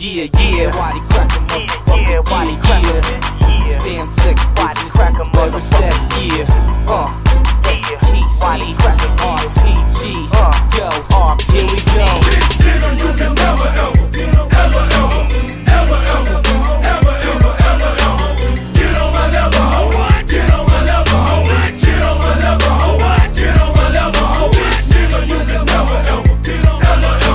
Yeah, Waddy crack 'em motherfucker. Yeah, Waddy crack 'em, yeah. Spam sick Waddy crack 'em motherfucker. Yeah, Waddy crack 'em, RPG. Yo, here we go. You can never ever get on my level, ho. Get on my level, ho. Get on my level, ho. Get on my level, ho. Nigga, you can never ever get on my level,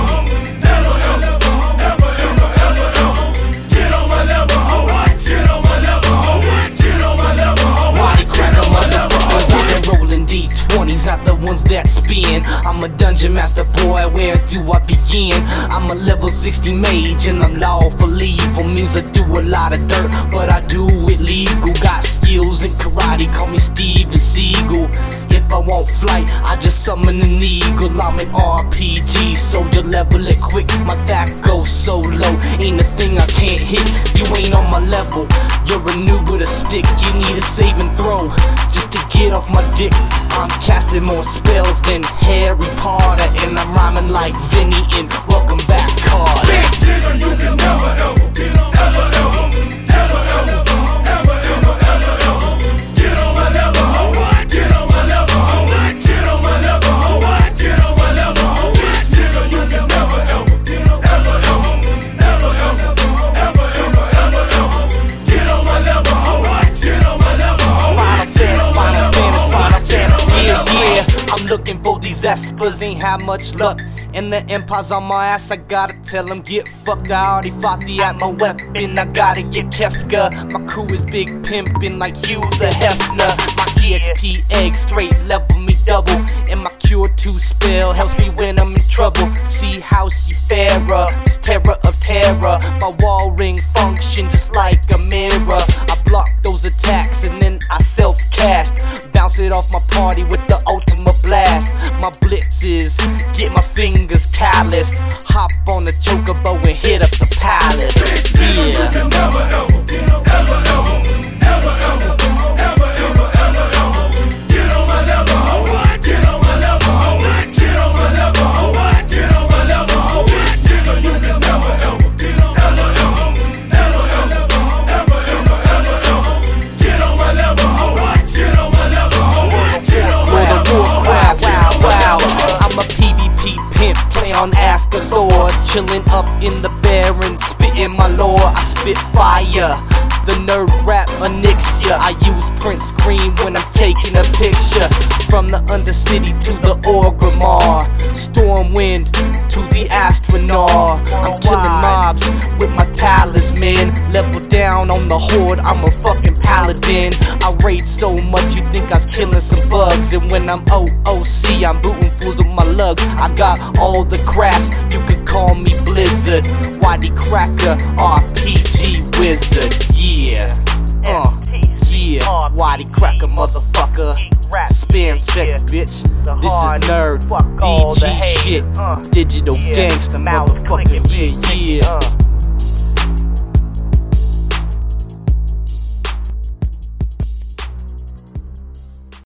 get on my level, ho. Get on my level, ho. Get on my level, ho. Waddy crack 'em motherfuckers. I've been rolling D20s, not the ones that spin. I'm a dungeon master boy, where do I begin? I'm a level 60 mage and I'm lawful evil. Means I do a lot of dirt, but I do it legal. Got skills in karate, call me Steven Seagal. If I want flight, I just summon an eagle. I'm an RPG, soldier, level it quick. My that goes so low, ain't a thing I can't hit. You ain't on my level, you're a noob with a stick. You need a save and throw just to get off my dick. I'm casting more spells than Harry Potter, and I'm rhyming like Vinny in Welcome Back, Carter. Nigga, you can never ever get on get on my level, ho. Get on my level, ho. Get on my level, ho. Get on my level, ho. Nigga, you can never ever get on get on my level, ho. Get on my level, ho. Yeah, I'm looking for these espers, ain't had much luck. And the empire's on my ass, I gotta tell them get fucked. I already fought the at my weapon, I gotta get Kefka. My crew is big pimpin' like Hugh the Hefner. My EXP egg straight level me double, and my cure 2 spell helps me when I'm in trouble. See how she fairer, this terror of terror. My wall ring function just like a mirror. I block those attacks and then I self-cast. Bounce it off my party with the ultimate blast. My blitzes get my fingers calloused. Hop on the chocobo and hit up the palace. You can never ever get on get on my level, ho. Get on my level, ho. Get on my level, ho. Get on my level, ho. Nigga, you can never ever get on get on my level, ho. Get on my level, ho. Get on my level, ho. Wow. I'm a PvP pimp, play on Ask the Lord. Chillin' up in the barren, spittin' my lore. I spit fire, the nerd rap Onyxia. I use print screen when I'm taking a picture. From the Undercity to the Orgrimmar, Stormwind to the Astronaut. I'm killing mobs with my talisman. Level down on the horde, I'm a fucking paladin. I rage so much you think I was killing some bugs. And when I'm OOC, I'm booting fools with my lugs. I got all the crafts, you could call me Blizzard. Waddy Cracker, RPG Wizard. Yeah, Waddy Cracker motherfucker. Spam check, bitch. This is nerd DG shit. Digital gangster motherfucker. Yeah.